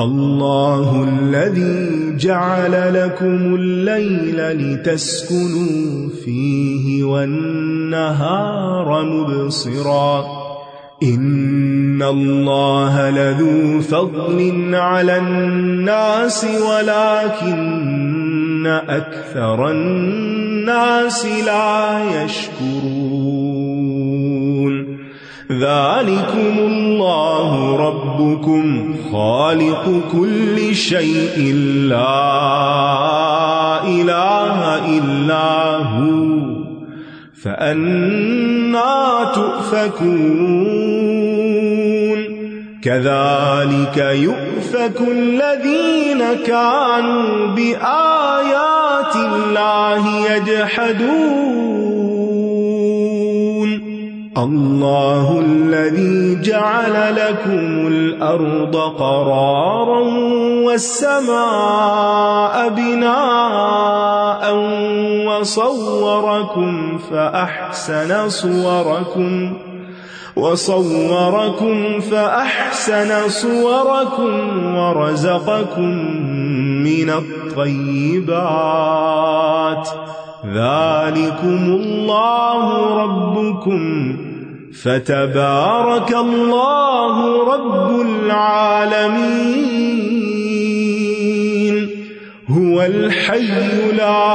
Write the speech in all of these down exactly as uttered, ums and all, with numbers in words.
اللہ الذی جعل لکم اللیل لتسکنوا فیہ والنہار مبصرا ان اللہ لذو فضل علی الناس ولکن اکثر الناس لا یشکرون ذالکم اللہ ربکم خالق کل شیء لا الہ الا ہو فأنا تؤفکون كذلك يؤفك الذين كانوا بآيات الله يجحدون الله الذي جعل لكم الأرض قرارا والسماء بناء وصوركم فأحسن صوركم وصوركم فأحسن صوركم ورزقكم من الطيبات ذلكم الله ربكم فتبارك الله رب العالمين هو الحي لا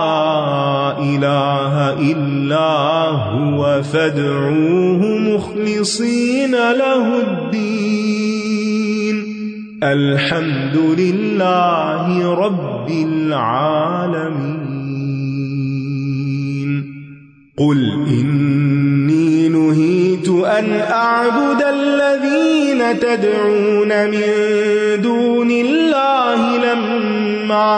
إله إلا هو فادعوه مخلصين له الدين الحمد لله رب العالمين قل إني نهيت أن أعبد الذين تدعون من دون الله لما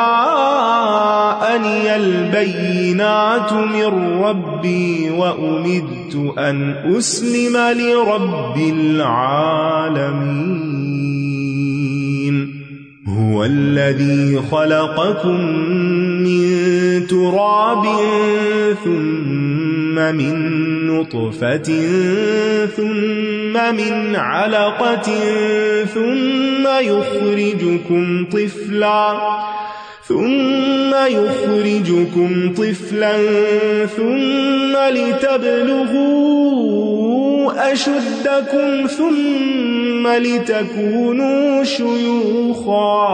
جاءني البينات من ربي وأمرت أن أسلم لرب العالمين هو الذي خلقكم من تراب ثم من نطفة ثم من علقة ثم يخرجكم طفلا ثم يخرجكم طفلا ثم لتبلغوا أشدكم ثم لتكونوا شيوخا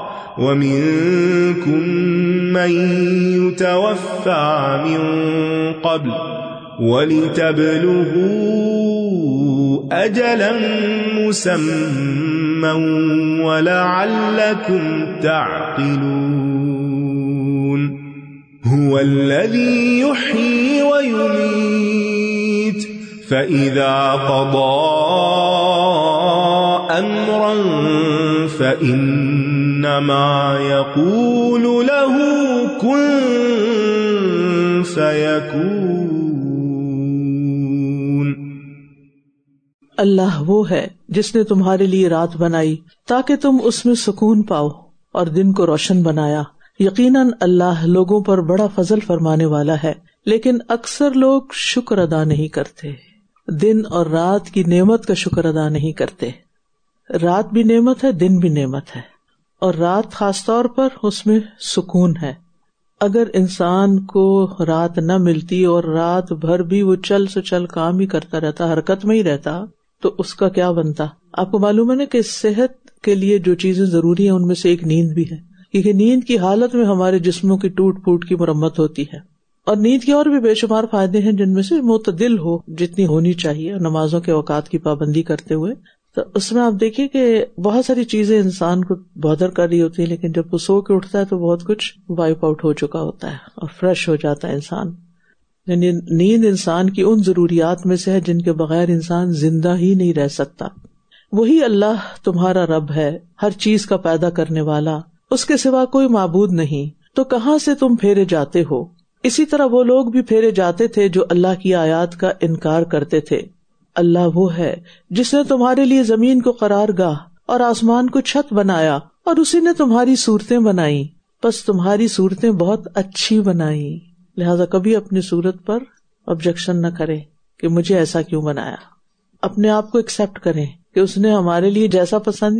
ومنكم من يتوفى من قبل ولتبلغوا أجلا مسمى ولعلكم تعقلون هو الذي يحيي ويميت فإذا قضى أمرا فإنما يقول له كن فيكون اللہ وہ ہے جس نے تمہارے لیے رات بنائی تاکہ تم اس میں سکون پاؤ اور دن کو روشن بنایا. یقیناً اللہ لوگوں پر بڑا فضل فرمانے والا ہے، لیکن اکثر لوگ شکر ادا نہیں کرتے. دن اور رات کی نعمت کا شکر ادا نہیں کرتے. رات بھی نعمت ہے، دن بھی نعمت ہے، اور رات خاص طور پر اس میں سکون ہے. اگر انسان کو رات نہ ملتی اور رات بھر بھی وہ چل سے چل کام ہی کرتا رہتا، حرکت میں ہی رہتا، تو اس کا کیا بنتا؟ آپ کو معلوم ہے نا کہ صحت کے لیے جو چیزیں ضروری ہیں ان میں سے ایک نیند بھی ہے، کیونکہ نیند کی حالت میں ہمارے جسموں کی ٹوٹ پھوٹ کی مرمت ہوتی ہے. اور نیند کے اور بھی بے شمار فائدے ہیں، جن میں سے معتدل ہو جتنی ہونی چاہیے، نمازوں کے اوقات کی پابندی کرتے ہوئے. تو اس میں آپ دیکھیے کہ بہت ساری چیزیں انسان کو بہتر کر رہی ہوتی ہیں، لیکن جب وہ سو کے اٹھتا ہے تو بہت کچھ وائپ آؤٹ ہو چکا ہوتا ہے اور فریش ہو جاتا ہے انسان. یعنی نیند انسان کی ان ضروریات میں سے ہے جن کے بغیر انسان زندہ ہی نہیں رہ سکتا. وہی اللہ تمہارا رب ہے، ہر چیز کا پیدا کرنے والا، اس کے سوا کوئی معبود نہیں. تو کہاں سے تم پھیرے جاتے ہو؟ اسی طرح وہ لوگ بھی پھیرے جاتے تھے جو اللہ کی آیات کا انکار کرتے تھے. اللہ وہ ہے جس نے تمہارے لیے زمین کو قرار گاہ اور آسمان کو چھت بنایا، اور اسی نے تمہاری صورتیں بنائی، بس تمہاری صورتیں بہت اچھی بنائی. لہذا کبھی اپنی صورت پر آبجیکشن نہ کریں کہ مجھے ایسا کیوں بنایا. اپنے آپ کو ایکسپٹ کریں کہ اس نے ہمارے لیے جیسا پسند کیا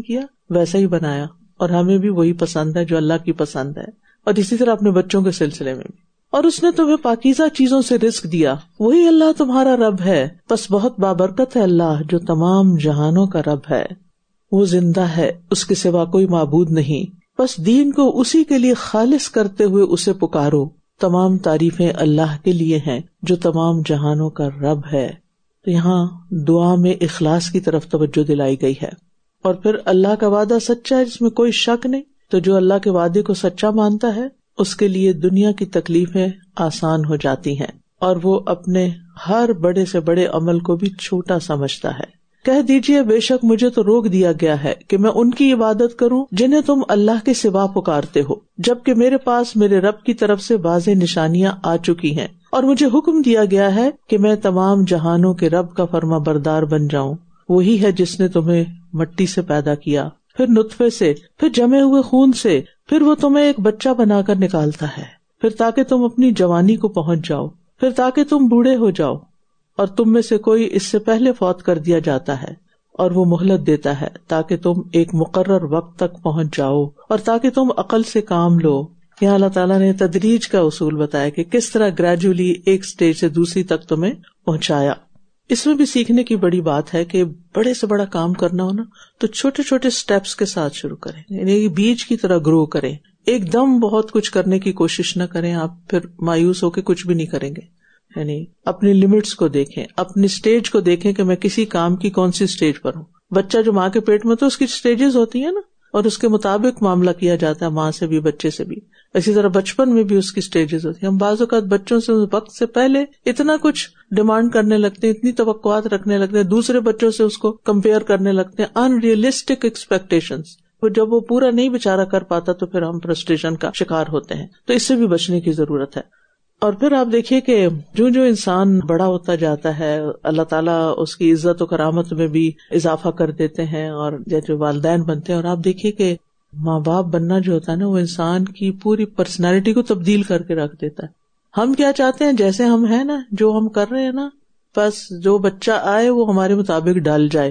ویسا ہی بنایا، اور ہمیں بھی وہی پسند ہے جو اللہ کی پسند ہے، اور اسی طرح اپنے بچوں کے سلسلے میں بھی۔ اور اس نے تمہیں پاکیزہ چیزوں سے رزق دیا، وہی اللہ تمہارا رب ہے، بس بہت بابرکت ہے اللہ جو تمام جہانوں کا رب ہے۔ وہ زندہ ہے، اس کے سوا کوئی معبود نہیں، بس دین کو اسی کے لیے خالص کرتے ہوئے اسے پکارو۔ تمام تعریفیں اللہ کے لیے ہیں جو تمام جہانوں کا رب ہے۔ تو یہاں دعا میں اخلاص کی طرف توجہ دلائی گئی ہے، اور پھر اللہ کا وعدہ سچا ہے جس میں کوئی شک نہیں، تو جو اللہ کے وعدے کو سچا مانتا ہے اس کے لیے دنیا کی تکلیفیں آسان ہو جاتی ہیں، اور وہ اپنے ہر بڑے سے بڑے عمل کو بھی چھوٹا سمجھتا ہے۔ کہہ دیجئے بے شک مجھے تو روک دیا گیا ہے کہ میں ان کی عبادت کروں جنہیں تم اللہ کے سوا پکارتے ہو، جبکہ میرے پاس میرے رب کی طرف سے واضح نشانیاں آ چکی ہیں، اور مجھے حکم دیا گیا ہے کہ میں تمام جہانوں کے رب کا فرما بردار بن جاؤں۔ وہی ہے جس نے تمہیں مٹی سے پیدا کیا، پھر نطفے سے، پھر جمے ہوئے خون سے، پھر وہ تمہیں ایک بچہ بنا کر نکالتا ہے، پھر تاکہ تم اپنی جوانی کو پہنچ جاؤ، پھر تاکہ تم بوڑھے ہو جاؤ، اور تم میں سے کوئی اس سے پہلے فوت کر دیا جاتا ہے، اور وہ مہلت دیتا ہے تاکہ تم ایک مقرر وقت تک پہنچ جاؤ، اور تاکہ تم عقل سے کام لو۔ یہاں اللہ تعالیٰ نے تدریج کا اصول بتایا کہ کس طرح گریجولی ایک سٹیج سے دوسری تک تمہیں پہنچایا۔ اس میں بھی سیکھنے کی بڑی بات ہے کہ بڑے سے بڑا کام کرنا ہو نا تو چھوٹے چھوٹے سٹیپس کے ساتھ شروع کریں، یعنی بیج کی طرح گرو کریں۔ ایک دم بہت کچھ کرنے کی کوشش نہ کریں، آپ پھر مایوس ہو کے کچھ بھی نہیں کریں گے۔ یعنی اپنی لمٹس کو دیکھیں، اپنی سٹیج کو دیکھیں کہ میں کسی کام کی کون سی سٹیج پر ہوں۔ بچہ جو ماں کے پیٹ میں تو اس کی سٹیجز ہوتی ہیں نا، اور اس کے مطابق معاملہ کیا جاتا ہے ماں سے بھی بچے سے بھی۔ اسی طرح بچپن میں بھی اس کی سٹیجز ہوتی ہیں۔ ہم بعض اوقات بچوں سے وقت سے پہلے اتنا کچھ ڈیمانڈ کرنے لگتے ہیں، اتنی توقعات رکھنے لگتے ہیں، دوسرے بچوں سے اس کو کمپیئر کرنے لگتے ہیں، ان ریئلسٹک ایکسپیکٹیشنز۔ جب وہ پورا نہیں بیچارہ کر پاتا تو پھر ہم فرسٹریشن کا شکار ہوتے ہیں۔ تو اس سے بھی بچنے کی ضرورت ہے۔ اور پھر آپ دیکھیے کہ جو جو انسان بڑا ہوتا جاتا ہے اللہ تعالیٰ اس کی عزت و کرامت میں بھی اضافہ کر دیتے ہیں، اور جیسے والدین بنتے ہیں، اور آپ دیکھیے کہ ماں باپ بننا جو ہوتا ہے نا وہ انسان کی پوری پرسنالٹی کو تبدیل کر کے رکھ دیتا ہے۔ ہم کیا چاہتے ہیں، جیسے ہم ہیں نا، جو ہم کر رہے ہیں نا، بس جو بچہ آئے وہ ہمارے مطابق ڈال جائے۔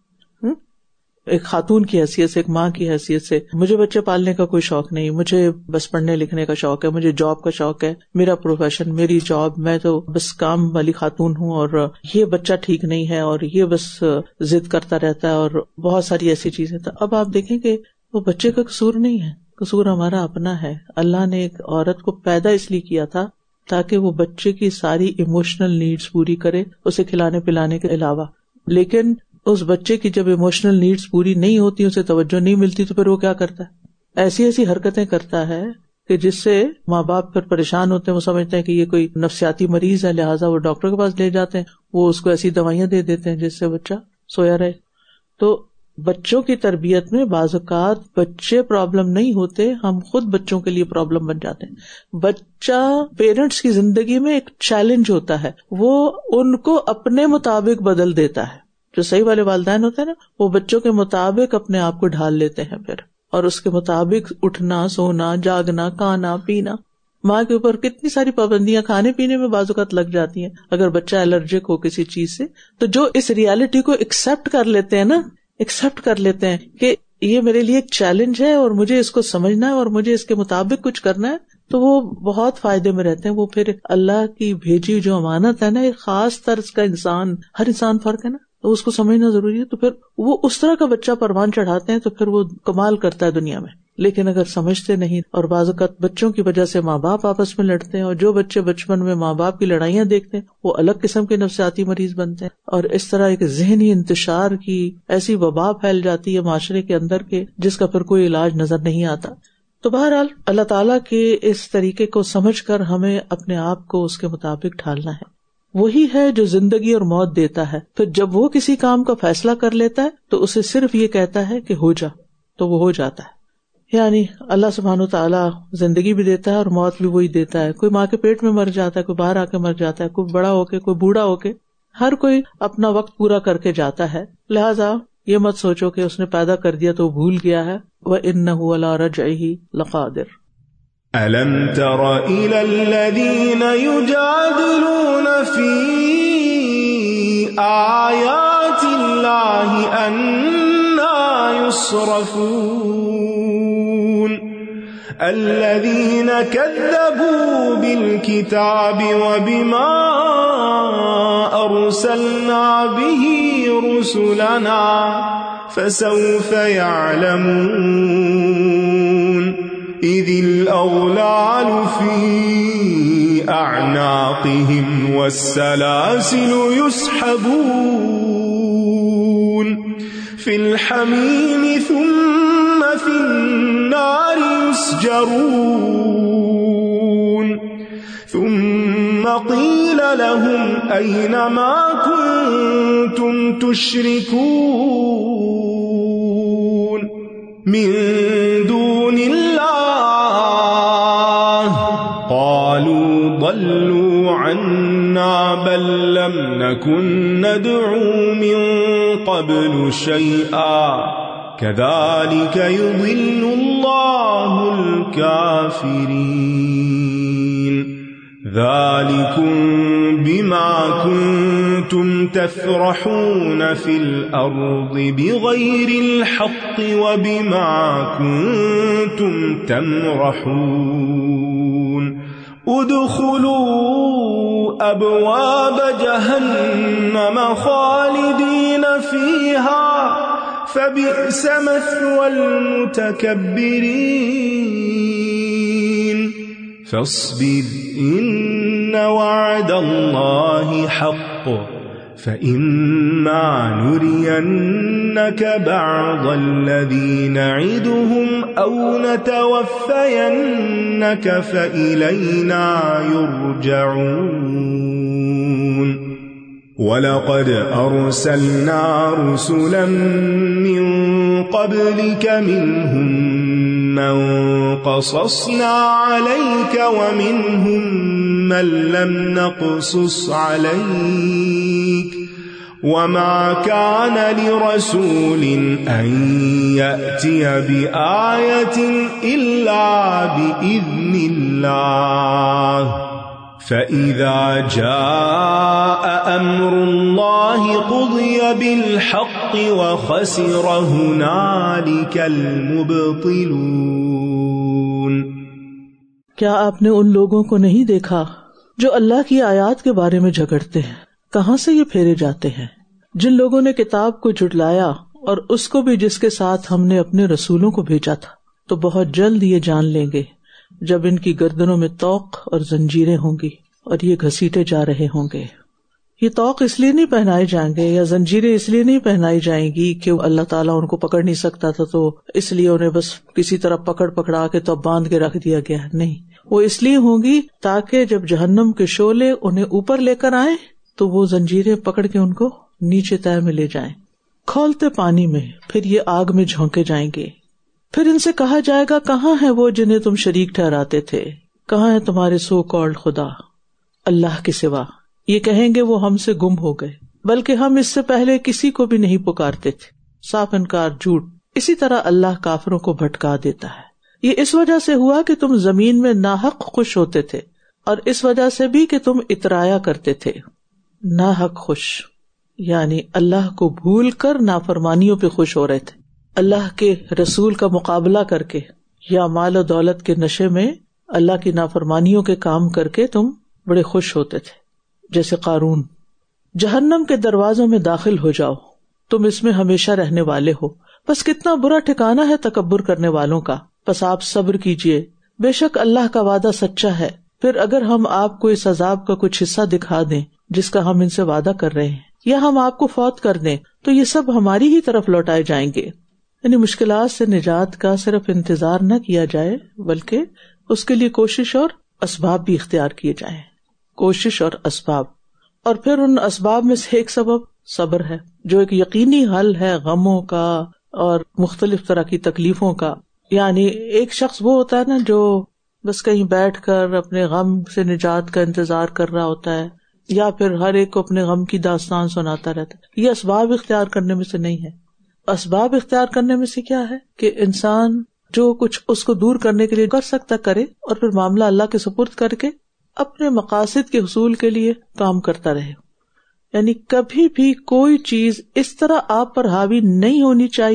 ایک خاتون کی حیثیت سے، ایک ماں کی حیثیت سے مجھے بچے پالنے کا کوئی شوق نہیں، مجھے بس پڑھنے لکھنے کا شوق ہے، مجھے جاب کا شوق ہے، میرا پروفیشن، میری جاب، میں تو بس کام والی خاتون ہوں، اور یہ بچہ ٹھیک نہیں ہے، اور یہ بس ضد کرتا رہتا ہے، اور بہت ساری ایسی چیزیں۔ تو اب آپ دیکھیں کہ وہ بچے کا قصور نہیں ہے، قصور ہمارا اپنا ہے۔ اللہ نے ایک عورت کو پیدا اس لیے کیا تھا تاکہ وہ بچے کی ساری ایموشنل نیڈز پوری کرے، اسے کھلانے پلانے کے علاوہ۔ لیکن اس بچے کی جب ایموشنل نیڈز پوری نہیں ہوتی، اسے توجہ نہیں ملتی، تو پھر وہ کیا کرتا ہے؟ ایسی ایسی حرکتیں کرتا ہے کہ جس سے ماں باپ پھر پریشان ہوتے ہیں۔ وہ سمجھتے ہیں کہ یہ کوئی نفسیاتی مریض ہے، لہٰذا وہ ڈاکٹر کے پاس لے جاتے ہیں، وہ اس کو ایسی دوائیاں دے دیتے ہیں جس سے بچہ سویا رہے۔ تو بچوں کی تربیت میں بعض اوقات بچے پرابلم نہیں ہوتے، ہم خود بچوں کے لیے پرابلم بن جاتے ہیں۔ بچہ پیرنٹس کی زندگی میں ایک چیلنج ہوتا ہے، وہ ان کو اپنے مطابق بدل دیتا ہے۔ جو صحیح والے والدین ہوتے ہیں نا، وہ بچوں کے مطابق اپنے آپ کو ڈھال لیتے ہیں پھر، اور اس کے مطابق اٹھنا، سونا، جاگنا، کھانا پینا۔ ماں کے اوپر کتنی ساری پابندیاں کھانے پینے میں بعض اوقات لگ جاتی ہیں اگر بچہ الرجک ہو کسی چیز سے۔ تو جو اس ریالٹی کو ایکسپٹ کر لیتے ہیں نا، ایکسپٹ کر لیتے ہیں کہ یہ میرے لیے ایک چیلنج ہے اور مجھے اس کو سمجھنا ہے اور مجھے اس کے مطابق کچھ کرنا ہے، تو وہ بہت فائدے میں رہتے ہیں۔ وہ پھر اللہ کی بھیجی جو امانت ہے نا، ایک خاص طرز کا انسان، ہر انسان فرق ہے نا، تو اس کو سمجھنا ضروری ہے۔ تو پھر وہ اس طرح کا بچہ پروان چڑھاتے ہیں تو پھر وہ کمال کرتا ہے دنیا میں۔ لیکن اگر سمجھتے نہیں، اور بعض اوقات بچوں کی وجہ سے ماں باپ آپس میں لڑتے ہیں، اور جو بچے بچپن میں ماں باپ کی لڑائیاں دیکھتے ہیں وہ الگ قسم کے نفسیاتی مریض بنتے ہیں، اور اس طرح ایک ذہنی انتشار کی ایسی وبا پھیل جاتی ہے معاشرے کے اندر کے جس کا پھر کوئی علاج نظر نہیں آتا۔ تو بہرحال اللہ تعالیٰ کے اس طریقے کو سمجھ کر ہمیں اپنے آپ کو اس کے مطابق ڈھالنا ہے۔ وہی ہے جو زندگی اور موت دیتا ہے، پھر جب وہ کسی کام کا فیصلہ کر لیتا ہے تو اسے صرف یہ کہتا ہے کہ ہو جا، تو وہ ہو جاتا ہے۔ یعنی اللہ سبحانہ و تعالیٰ زندگی بھی دیتا ہے اور موت بھی وہی دیتا ہے۔ کوئی ماں کے پیٹ میں مر جاتا ہے، کوئی باہر آ کے مر جاتا ہے، کوئی بڑا ہو کے، کوئی بوڑھا ہو کے، ہر کوئی اپنا وقت پورا کر کے جاتا ہے۔ لہٰذا یہ مت سوچو کہ اس نے پیدا کر دیا تو بھول گیا ہے۔ وَإِنَّهُ عَلَىٰ رَجْعِهِ لَقَادِرٌ۔ أَلَمْ تَرَ إِلَى الَّذِينَ يُجَادِلُونَ فِي آيَاتِ اللَّهِ أَنَّىٰ يصرفون الذين كذبوا بالكتاب وبما أرسلنا به رسلنا فسوف يعلمون إذ الأغلال في أعناقهم والسلاسل يسحبون في الحميم ثم في النار يسجرون ثم قيل لهم أين ما كنتم تشركون من دون الله قالوا ضلوا عنا بل لم نكن ندعو من قبل شيئا كذلك يضل الله الكافرين ذلكم بما كنتم تفرحون في الأرض بغير الحق وبما كنتم تمرحون ادخلوا أبواب جهنم خالدين فيها فبئس مثوى المتكبرين فاصبر إن وعد الله حق فإما نرينك بعض الذي نعدهم أو نتوفينك فإلينا يرجعون وَلَقَدْ أَرْسَلْنَا رُسُلًا مِّن قَبْلِكَ مِنْهُم مَّن قَصَصْنَا عَلَيْكَ وَمِنْهُم مَّن لَّمْ نَقْصُصْ عَلَيْكَ وَمَا كَانَ لِرَسُولٍ أَن يَأْتِيَ بِآيَةٍ إِلَّا بِإِذْنِ اللَّهِ فَإِذَا جَاءَ أَمْرُ اللَّهِ قُضِيَ بِالْحَقِّ وَخَسِرَ هُنَالِكَ الْمُبْطِلُونَ۔ کیا آپ نے ان لوگوں کو نہیں دیکھا جو اللہ کی آیات کے بارے میں جھگڑتے ہیں؟ کہاں سے یہ پھیرے جاتے ہیں؟ جن لوگوں نے کتاب کو جھٹلایا اور اس کو بھی جس کے ساتھ ہم نے اپنے رسولوں کو بھیجا تھا، تو بہت جلد یہ جان لیں گے جب ان کی گردنوں میں طوق اور زنجیریں ہوں گی اور یہ گھسیٹے جا رہے ہوں گے۔ یہ طوق اس لیے نہیں پہنائے جائیں گے یا زنجیریں اس لیے نہیں پہنائی جائیں گی کہ اللہ تعالیٰ ان کو پکڑ نہیں سکتا تھا تو اس لیے انہیں بس کسی طرح پکڑ پکڑا کے تو باندھ کے رکھ دیا گیا، نہیں، وہ اس لیے ہوں گی تاکہ جب جہنم کے شعلے انہیں اوپر لے کر آئیں تو وہ زنجیریں پکڑ کے ان کو نیچے تہہ میں لے جائیں، کھولتے پانی میں، پھر یہ آگ میں جھونکے جائیں گے۔ پھر ان سے کہا جائے گا، کہاں ہے وہ جنہیں تم شریک ٹھہراتے تھے؟ کہاں ہے تمہارے سو کالڈ خدا اللہ کے سوا؟ یہ کہیں گے وہ ہم سے گم ہو گئے، بلکہ ہم اس سے پہلے کسی کو بھی نہیں پکارتے تھے۔ صاف انکار، جھوٹ۔ اسی طرح اللہ کافروں کو بھٹکا دیتا ہے۔ یہ اس وجہ سے ہوا کہ تم زمین میں ناحق خوش ہوتے تھے، اور اس وجہ سے بھی کہ تم اترایا کرتے تھے۔ ناحق خوش یعنی اللہ کو بھول کر نافرمانیوں پہ خوش ہو رہے تھے، اللہ کے رسول کا مقابلہ کر کے یا مال و دولت کے نشے میں اللہ کی نافرمانیوں کے کام کر کے تم بڑے خوش ہوتے تھے، جیسے قارون۔ جہنم کے دروازوں میں داخل ہو جاؤ، تم اس میں ہمیشہ رہنے والے ہو۔ بس کتنا برا ٹھکانہ ہے تکبر کرنے والوں کا۔ بس آپ صبر کیجئے، بے شک اللہ کا وعدہ سچا ہے۔ پھر اگر ہم آپ کو اس عذاب کا کچھ حصہ دکھا دیں جس کا ہم ان سے وعدہ کر رہے ہیں، یا ہم آپ کو فوت کر دیں، تو یہ سب ہماری ہی طرف لوٹائے جائیں گے۔ یعنی مشکلات سے نجات کا صرف انتظار نہ کیا جائے، بلکہ اس کے لیے کوشش اور اسباب بھی اختیار کیے جائیں۔ کوشش اور اسباب، اور پھر ان اسباب میں سے ایک سبب صبر ہے، جو ایک یقینی حل ہے غموں کا اور مختلف طرح کی تکلیفوں کا۔ یعنی ایک شخص وہ ہوتا ہے نا جو بس کہیں بیٹھ کر اپنے غم سے نجات کا انتظار کر رہا ہوتا ہے، یا پھر ہر ایک کو اپنے غم کی داستان سناتا رہتا ہے۔ یہ اسباب اختیار کرنے میں سے نہیں ہے۔ اسباب اختیار کرنے میں سے کیا ہے کہ انسان جو کچھ اس کو دور کرنے کے لیے کر سکتا کرے، اور پھر معاملہ اللہ کے سپرد کر کے اپنے مقاصد کے حصول کے لیے کام کرتا رہے۔ یعنی کبھی بھی کوئی چیز اس طرح آپ پر حاوی نہیں ہونی چاہیے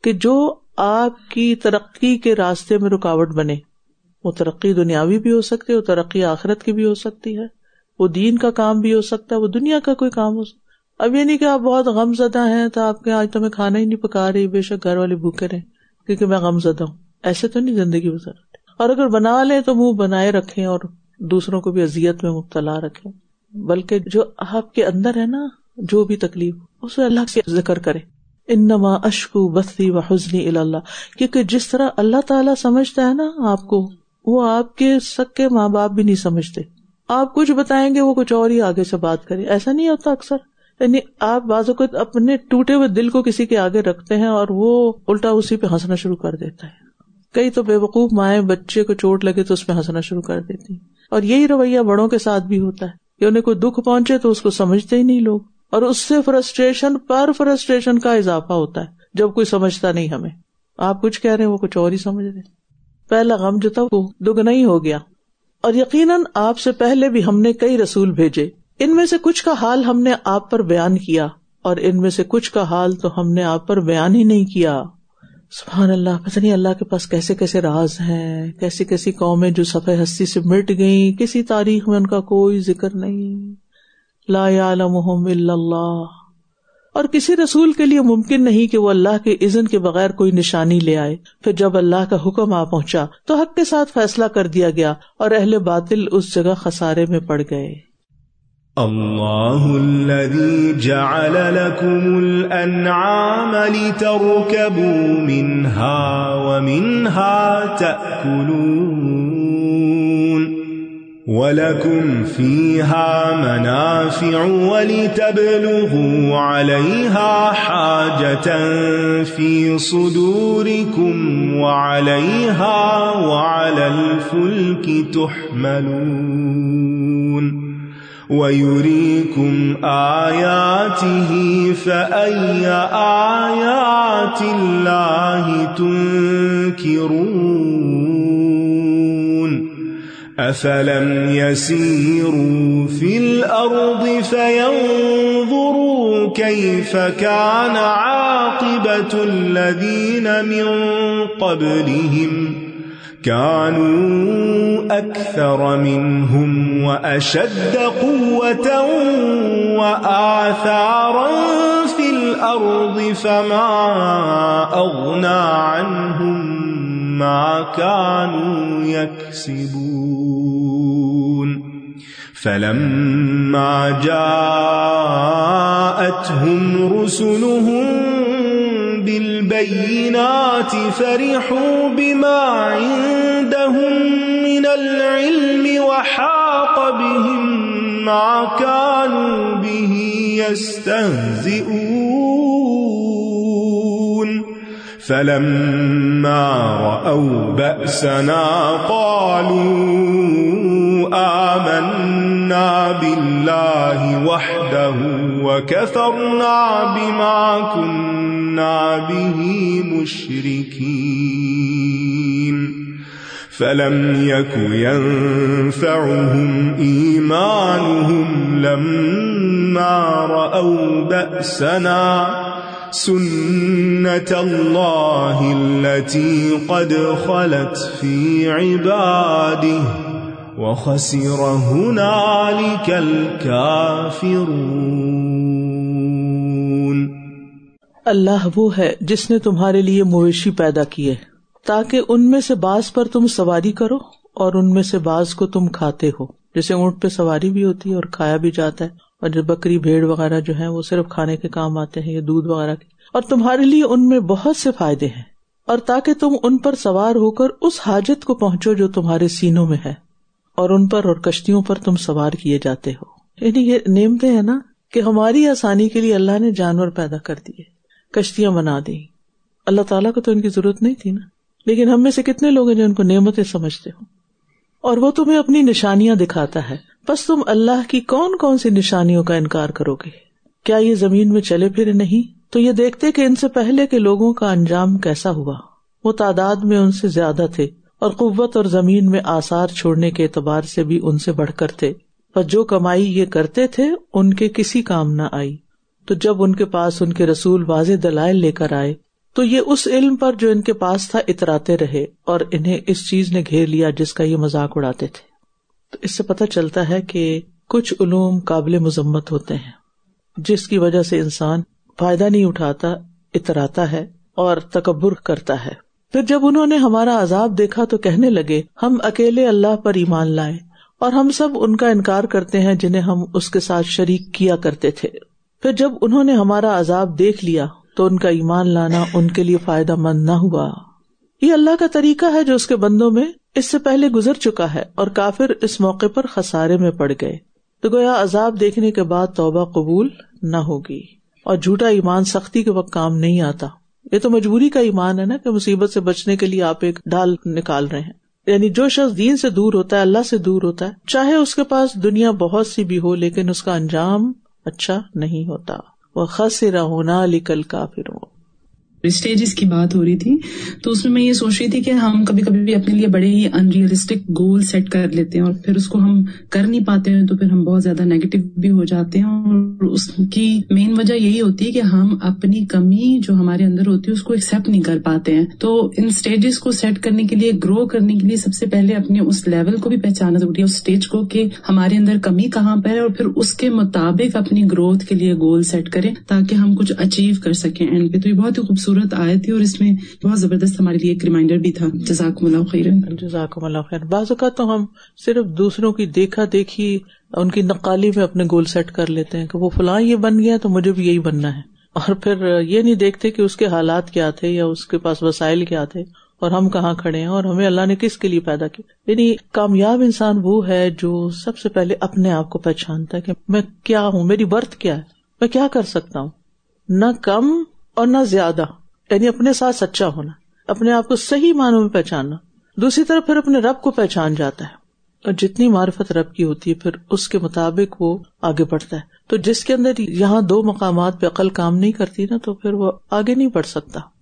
کہ جو آپ کی ترقی کے راستے میں رکاوٹ بنے. وہ ترقی دنیاوی بھی ہو سکتی ہے, وہ ترقی آخرت کی بھی ہو سکتی ہے, وہ دین کا کام بھی ہو سکتا ہے, وہ دنیا کا کوئی کام ہو سکتا ہے. اب یہ نہیں کہ آپ بہت غم زدہ ہیں تو آپ کے آج تو میں کھانا ہی نہیں پکا رہی, بے شک گھر والے بھوکے رہیں کیونکہ میں غم زدہ ہوں. ایسے تو نہیں زندگی گزر. اور اگر بنا لیں تو منہ بنائے رکھیں اور دوسروں کو بھی اذیت میں مبتلا رکھیں, بلکہ جو آپ کے اندر ہے نا, جو بھی تکلیف اسے اللہ سے ذکر کرے. انما اشکو بثی و حزنی الی اللہ, کیونکہ جس طرح اللہ تعالیٰ سمجھتا ہے نا آپ کو, وہ آپ کے سکے ماں باپ بھی نہیں سمجھتے. آپ کچھ بتائیں گے وہ کچھ اور ہی آگے سے بات کرے. ایسا نہیں ہوتا اکثر؟ یعنی آپ بعض اوقات اپنے ٹوٹے ہوئے دل کو کسی کے آگے رکھتے ہیں اور وہ الٹا اسی پہ ہنسنا شروع کر دیتا ہے. کئی تو بے وقوف مائیں بچے کو چوٹ لگے تو اس پہ ہنسنا شروع کر دیتی ہیں. اور یہی رویہ بڑوں کے ساتھ بھی ہوتا ہے کہ انہیں کوئی دکھ پہنچے تو اس کو سمجھتے ہی نہیں لوگ, اور اس سے فرسٹریشن پر فرسٹریشن کا اضافہ ہوتا ہے جب کوئی سمجھتا نہیں ہمیں. آپ کچھ کہہ رہے ہیں وہ کچھ اور ہی سمجھ رہے. پہلا غم جو تھا وہ دگنا ہی ہو گیا. اور یقیناً آپ سے پہلے بھی ہم نے کئی رسول بھیجے, ان میں سے کچھ کا حال ہم نے آپ پر بیان کیا اور ان میں سے کچھ کا حال تو ہم نے آپ پر بیان ہی نہیں کیا. سبحان اللہ. پتہ نہیں اللہ کے پاس کیسے کیسے راز ہیں, کیسی کیسی قومیں جو صفحہ ہستی سے مٹ گئیں, کسی تاریخ میں ان کا کوئی ذکر نہیں. لا یعلمہم الا اللہ. اور کسی رسول کے لیے ممکن نہیں کہ وہ اللہ کے اذن کے بغیر کوئی نشانی لے آئے. پھر جب اللہ کا حکم آ پہنچا تو حق کے ساتھ فیصلہ کر دیا گیا اور اہل باطل اس جگہ خسارے میں پڑ گئے. اللہ الذی جعل لکم الانعام لترکبوا منها ومنها تأکلون وَلَكُمْ فِيهَا مَنَافِعُ وَلِتَبْلُغُوا عَلَيْهَا حَاجَةً فِي صُدُورِكُمْ وَعَلَيْهَا وَعَلَى الْفُلْكِ تُحْمَلُونَ وَيُرِيكُمْ آيَاتِهِ فَأَيَّ آيَاتِ اللَّهِ تُنْكِرُونَ أَفَلَمْ يَسِيرُوا فِي الْأَرْضِ فَيَنْظُرُوا كَيْفَ كَانَ عَاقِبَةُ الَّذِينَ مِنْ قَبْلِهِمْ كَانُوا أَكْثَرَ مِنْهُمْ وَأَشَدَّ قُوَّةً وَآثَارًا فِي الْأَرْضِ فَمَا أَغْنَى عَنْهُمْ ما كانوا يكسبون فلما جاءتهم رسلهم بالبينات فرحوا بما عندهم من العلم وحاق بهم ما كانوا به يستهزئون فَلَمَّا رَأَوْا بَأْسَنَا قَالُوا آمَنَّا بِاللَّهِ وَحْدَهُ وَكَفَرْنَا بِمَا كُنَّا بِهِ مُشْرِكِينَ فَلَمْ يَكُ يَنفَعُهُمْ إِيمَانُهُمْ لَمَّا رَأَوْا بَأْسَنَا سنت اللہ التي قد خلت في عباده وخسر هنالك الكافرون. اللہ وہ ہے جس نے تمہارے لیے مویشی پیدا کیے تاکہ ان میں سے بعض پر تم سواری کرو اور ان میں سے بعض کو تم کھاتے ہو. جیسے اونٹ پہ سواری بھی ہوتی ہے اور کھایا بھی جاتا ہے, اور جو بکری بھیڑ وغیرہ جو ہیں وہ صرف کھانے کے کام آتے ہیں یا دودھ وغیرہ کے, اور تمہارے لیے ان میں بہت سے فائدے ہیں, اور تاکہ تم ان پر سوار ہو کر اس حاجت کو پہنچو جو تمہارے سینوں میں ہے, اور ان پر اور کشتیوں پر تم سوار کیے جاتے ہو. یعنی یہ نعمتیں ہیں نا کہ ہماری آسانی کے لیے اللہ نے جانور پیدا کر دیے, کشتیاں بنا دی. اللہ تعالیٰ کو تو ان کی ضرورت نہیں تھی نا, لیکن ہم میں سے کتنے لوگ ہیں جو ان کو نعمتیں سمجھتے ہو, اور وہ تمہیں اپنی نشانیاں دکھاتا ہے. بس تم اللہ کی کون کون سی نشانیوں کا انکار کرو گے؟ کیا یہ زمین میں چلے پھرے نہیں تو یہ دیکھتے کہ ان سے پہلے کے لوگوں کا انجام کیسا ہوا. وہ تعداد میں ان سے زیادہ تھے اور قوت اور زمین میں آثار چھوڑنے کے اعتبار سے بھی ان سے بڑھ کر تھے, پر جو کمائی یہ کرتے تھے ان کے کسی کام نہ آئی. تو جب ان کے پاس ان کے رسول واضح دلائل لے کر آئے تو یہ اس علم پر جو ان کے پاس تھا اتراتے رہے اور انہیں اس چیز نے گھیر لیا جس کا یہ مذاق اڑاتے تھے. تو اس سے پتہ چلتا ہے کہ کچھ علوم قابل مذمت ہوتے ہیں جس کی وجہ سے انسان فائدہ نہیں اٹھاتا، اتراتا ہے اور تکبر کرتا ہے. پھر جب انہوں نے ہمارا عذاب دیکھا تو کہنے لگے ہم اکیلے اللہ پر ایمان لائے اور ہم سب ان کا انکار کرتے ہیں جنہیں ہم اس کے ساتھ شریک کیا کرتے تھے. پھر جب انہوں نے ہمارا عذاب دیکھ لیا تو ان کا ایمان لانا ان کے لیے فائدہ مند نہ ہوا. یہ اللہ کا طریقہ ہے جو اس کے بندوں میں اس سے پہلے گزر چکا ہے، اور کافر اس موقع پر خسارے میں پڑ گئے. تو گویا عذاب دیکھنے کے بعد توبہ قبول نہ ہوگی، اور جھوٹا ایمان سختی کے وقت کام نہیں آتا. یہ تو مجبوری کا ایمان ہے نا کہ مصیبت سے بچنے کے لیے آپ ایک ڈھال نکال رہے ہیں. یعنی جو شخص دین سے دور ہوتا ہے، اللہ سے دور ہوتا ہے، چاہے اس کے پاس دنیا بہت سی بھی ہو لیکن اس کا انجام اچھا نہیں ہوتا. وَخَسِرَ هُنَالِكَ الْكَافِرُونَ. اسٹیجز کی بات ہو رہی تھی تو اس میں میں یہ سوچ رہی تھی کہ ہم کبھی کبھی بھی اپنے لیے بڑے ہی ان ریئلسٹک گول سیٹ کر لیتے ہیں اور پھر اس کو ہم کر نہیں پاتے ہیں تو پھر ہم بہت زیادہ نیگیٹو بھی ہو جاتے ہیں. اور اس کی مین وجہ یہی ہوتی ہے کہ ہم اپنی کمی جو ہمارے اندر ہوتی ہے اس کو ایکسیپٹ نہیں کر پاتے ہیں. تو ان اسٹیجز کو سیٹ کرنے کے لیے، گرو کرنے کے لیے سب سے پہلے اپنے اس لیول کو بھی پہچانا ضروری ہے، اس اسٹیج کو کہ ہمارے اندر کمی کہاں پر ہے، اور پھر اس کے مطابق اپنی گروتھ کے لیے گول سیٹ کریں تاکہ ہم کچھ اچیو کر سکیں اینڈ پہ. تو یہ بہت ہی خوبصورت آیت تھی اور اس میں بہت زبردست ہمارے لیے ایک ریمائنڈر بھی تھا. جزاکم اللہ خیرن. جزاکم اللہ خیر. بعض اوقات تو ہم صرف دوسروں کی دیکھا دیکھی، ان کی نقالی میں اپنے گول سیٹ کر لیتے ہیں کہ وہ فلاں یہ بن گیا تو مجھے بھی یہی بننا ہے، اور پھر یہ نہیں دیکھتے کہ اس کے حالات کیا تھے یا اس کے پاس وسائل کیا تھے اور ہم کہاں کھڑے ہیں اور ہمیں اللہ نے کس کے لیے پیدا کیا. یعنی کامیاب انسان وہ ہے جو سب سے پہلے اپنے آپ کو پہچانتا ہے کہ میں کیا ہوں، میری برتھ کیا ہے، میں کیا کر سکتا ہوں، نہ کم اور نہ زیادہ. یعنی اپنے ساتھ سچا ہونا، اپنے آپ کو صحیح معنوں میں پہچاننا. دوسری طرف پھر اپنے رب کو پہچان جاتا ہے، اور جتنی معرفت رب کی ہوتی ہے پھر اس کے مطابق وہ آگے بڑھتا ہے. تو جس کے اندر یہاں دو مقامات پہ عقل کام نہیں کرتی نا تو پھر وہ آگے نہیں بڑھ سکتا.